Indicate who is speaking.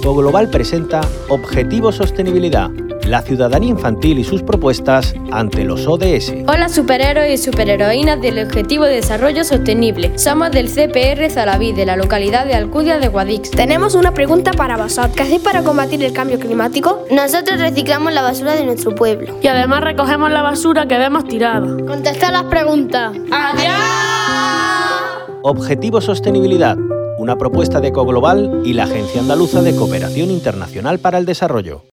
Speaker 1: Ecoglobal presenta Objetivo Sostenibilidad, la ciudadanía infantil y sus propuestas ante los ODS.
Speaker 2: Hola superhéroes y superheroínas del Objetivo de Desarrollo Sostenible. Somos del CPR Zalaví, de la localidad de Alcudia de Guadix.
Speaker 3: Tenemos una pregunta para vosotros. ¿Qué hacéis para combatir el cambio climático?
Speaker 4: Nosotros reciclamos la basura de nuestro pueblo.
Speaker 5: Y además recogemos la basura que vemos tirada.
Speaker 3: Contestad las preguntas.
Speaker 2: ¡Adiós!
Speaker 1: Objetivo Sostenibilidad, una propuesta de Ecoglobal y la Agencia Andaluza de Cooperación Internacional para el Desarrollo.